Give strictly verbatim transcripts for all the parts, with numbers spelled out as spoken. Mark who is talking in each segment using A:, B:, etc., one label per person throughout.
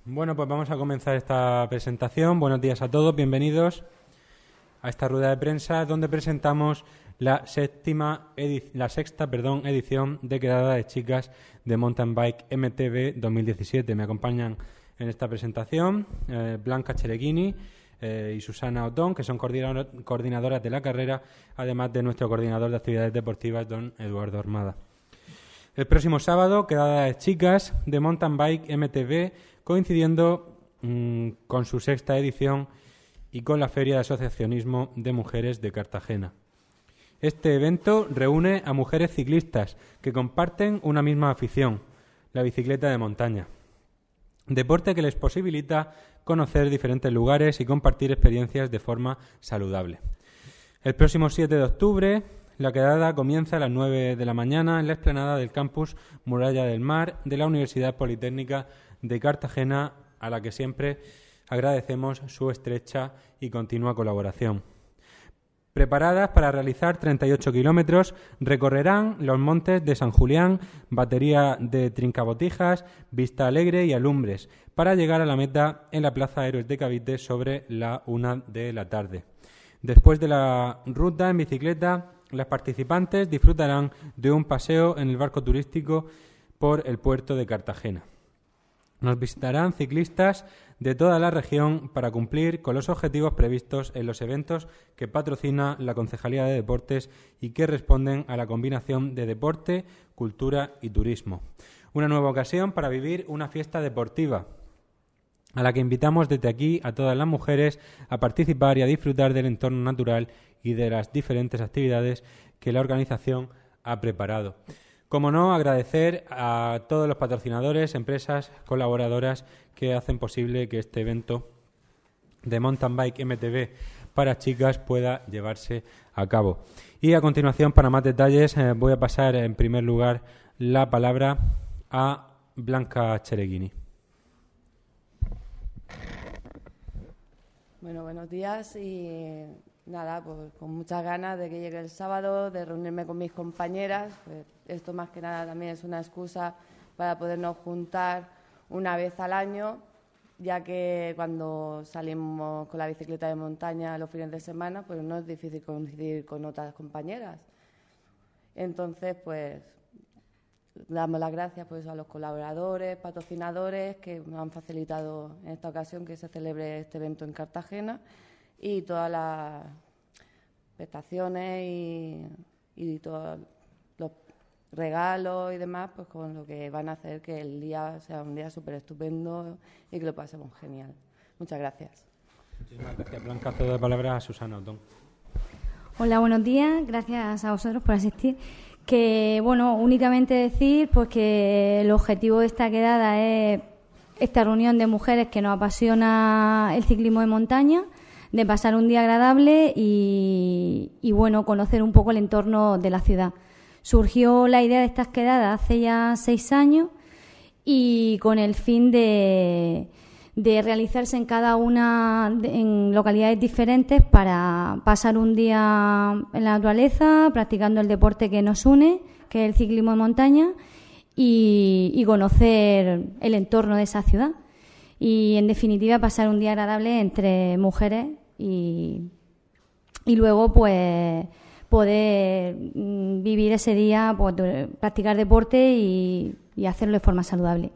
A: Bueno, pues vamos a comenzar esta presentación. Buenos días a todos, bienvenidos a esta rueda de prensa donde presentamos la séptima edi- la sexta perdón, edición de Quedada de Chicas de Mountain Bike M T B dos mil diecisiete. Me acompañan en esta presentación eh, Blanca Cereghini eh, y Susana Otón, que son coordinador- coordinadoras de la carrera, además de nuestro coordinador de actividades deportivas, don Eduardo Armada. El próximo sábado, Quedada de Chicas de Mountain Bike M T B, coincidiendo mmm, con su sexta edición y con la Feria de Asociacionismo de Mujeres de Cartagena. Este evento reúne a mujeres ciclistas que comparten una misma afición, la bicicleta de montaña, deporte que les posibilita conocer diferentes lugares y compartir experiencias de forma saludable. El próximo siete de octubre, la quedada comienza a las nueve de la mañana en la explanada del campus Muralla del Mar de la Universidad Politécnica de Cartagena, a la que siempre agradecemos su estrecha y continua colaboración. Preparadas para realizar treinta y ocho kilómetros, recorrerán los montes de San Julián, Batería de Trincabotijas, Vista Alegre y Alumbres, para llegar a la meta en la Plaza Héroes de Cavite sobre la una de la tarde. Después de la ruta en bicicleta, las participantes disfrutarán de un paseo en el barco turístico por el puerto de Cartagena. Nos visitarán ciclistas de toda la región para cumplir con los objetivos previstos en los eventos que patrocina la Concejalía de Deportes y que responden a la combinación de deporte, cultura y turismo. Una nueva ocasión para vivir una fiesta deportiva, a la que invitamos desde aquí a todas las mujeres a participar y a disfrutar del entorno natural y de las diferentes actividades que la organización ha preparado. Como no, agradecer a todos los patrocinadores, empresas, colaboradoras que hacen posible que este evento de Mountain Bike M T B para chicas pueda llevarse a cabo. Y a continuación, para más detalles, eh, voy a pasar en primer lugar la palabra a Blanca Cereghini.
B: Bueno, buenos días y nada, pues con muchas ganas de que llegue el sábado, de reunirme con mis compañeras. Pues esto más que nada también es una excusa para podernos juntar una vez al año, ya que cuando salimos con la bicicleta de montaña los fines de semana, pues no es difícil coincidir con otras compañeras. Entonces, pues damos las gracias pues, a los colaboradores, patrocinadores que nos han facilitado en esta ocasión que se celebre este evento en Cartagena y todas las prestaciones y, y todos los regalos y demás, pues con lo que van a hacer que el día sea un día súper estupendo y que lo pasemos genial. Muchas gracias.
A: Muchísimas gracias, Blanca. Cedo la palabra a Susana Otón.
C: Hola, buenos días. Gracias a vosotros por asistir. Que, bueno, únicamente decir pues que el objetivo de esta quedada es esta reunión de mujeres que nos apasiona el ciclismo de montaña, de pasar un día agradable y, y bueno, conocer un poco el entorno de la ciudad. Surgió la idea de estas quedadas hace ya seis años y con el fin de, de realizarse en cada una de, en localidades diferentes para pasar un día en la naturaleza, practicando el deporte que nos une, que es el ciclismo de montaña, y, y conocer el entorno de esa ciudad. Y, en definitiva, pasar un día agradable entre mujeres y, y luego, pues, poder mm, vivir ese día, pues, practicar deporte y, y hacerlo de forma saludable.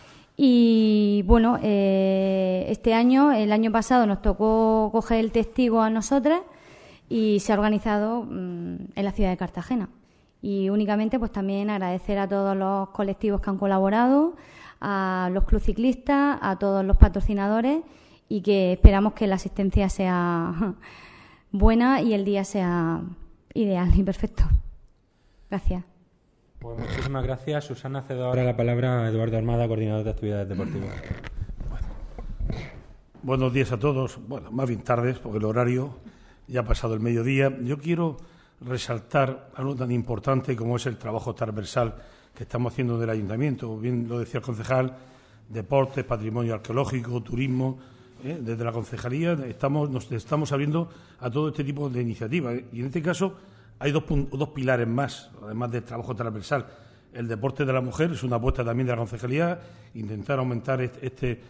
C: Y, bueno, eh, este año, el año pasado, nos tocó coger el testigo a nosotras y se ha organizado mm, en la ciudad de Cartagena. Y únicamente, pues, también agradecer a todos los colectivos que han colaborado, a los clubes ciclistas, a todos los patrocinadores y que esperamos que la asistencia sea buena y el día sea ideal y perfecto. Gracias.
A: Pues muchísimas gracias. Susana, cedo ahora la palabra a Eduardo Armada, coordinador de actividades deportivas.
D: Bueno. Buenos días a todos. Bueno, más bien tardes, porque el horario ya ha pasado el mediodía. Yo quiero resaltar algo tan importante como es el trabajo transversal que estamos haciendo del Ayuntamiento. Bien lo decía el concejal, deportes, patrimonio arqueológico, turismo. ¿eh? Desde la concejalía estamos, nos estamos abriendo a todo este tipo de iniciativas. Y en este caso hay dos, dos pilares más, además del trabajo transversal. El deporte de la mujer es una apuesta también de la concejalía, intentar aumentar este,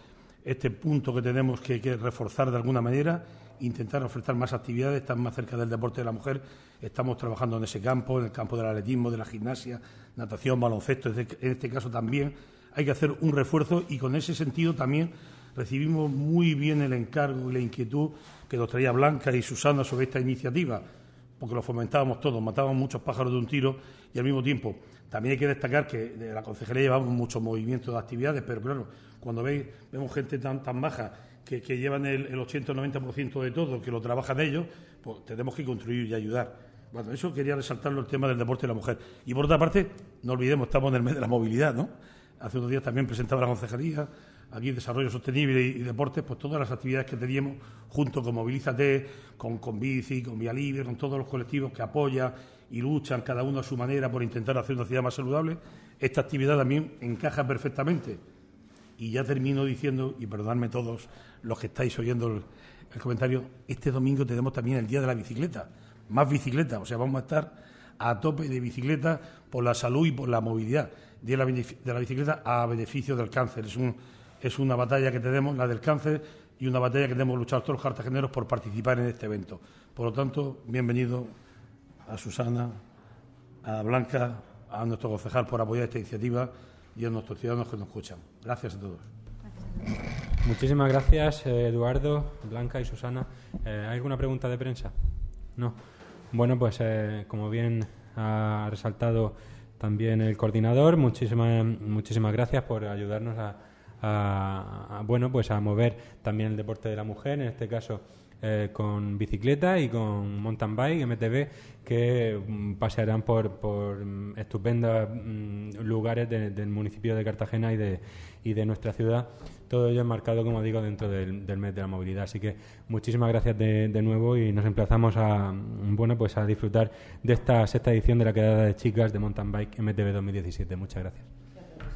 D: este punto que tenemos que, que reforzar de alguna manera, intentar ofertar más actividades, estar más cerca del deporte de la mujer. Estamos trabajando en ese campo, en el campo del atletismo, de la gimnasia, natación, baloncesto. En este caso también hay que hacer un refuerzo y con ese sentido también recibimos muy bien el encargo y la inquietud que nos traía Blanca y Susana sobre esta iniciativa, porque lo fomentábamos todos, matábamos muchos pájaros de un tiro y al mismo tiempo también hay que destacar que de la concejalía llevamos muchos movimientos de actividades, pero claro, cuando veis, vemos gente tan, tan baja que, que llevan el, el ochenta o noventa por ciento de todo, que lo trabajan ellos, pues tenemos que construir y ayudar. Bueno, eso quería resaltarlo, el tema del deporte de la mujer. Y por otra parte, no olvidemos, estamos en el mes de la movilidad, ¿no? Hace unos días también presentaba la concejalía, aquí Desarrollo Sostenible y, y Deportes, pues todas las actividades que teníamos, junto con Movilízate, con, con Bici, con Vía Libre, con todos los colectivos que apoyan y luchan cada uno a su manera por intentar hacer una ciudad más saludable. Esta actividad también encaja perfectamente. Y ya termino diciendo, y perdonadme todos los que estáis oyendo el, el comentario, este domingo tenemos también el Día de la Bicicleta, más bicicleta, o sea, vamos a estar a tope de bicicleta por la salud y por la movilidad. Día de la, de la bicicleta a beneficio del cáncer. Es, un, es una batalla que tenemos, la del cáncer, y una batalla que tenemos luchado todos los cartageneros por participar en este evento. Por lo tanto, bienvenido a Susana, a Blanca, a nuestro concejal por apoyar esta iniciativa y a nuestros ciudadanos que nos escuchan. Gracias a todos.
A: Muchísimas gracias, Eduardo, Blanca y Susana. Eh, ¿Hay alguna pregunta de prensa? No. Bueno, pues eh, como bien ha resaltado también el coordinador, muchísimas muchísimas gracias por ayudarnos a, a, a bueno pues a mover también el deporte de la mujer, en este caso eh, con bicicleta y con mountain bike, M T B, que mm, pasearán por, por mm, estupendos mm, lugares de, del municipio de Cartagena y de, y de nuestra ciudad. Todo ello enmarcado, como digo, dentro del, del mes de la movilidad. Así que muchísimas gracias de, de nuevo y nos emplazamos a bueno pues a disfrutar de esta sexta edición de la quedada de chicas de Mountain Bike M T B dos mil diecisiete. Muchas gracias.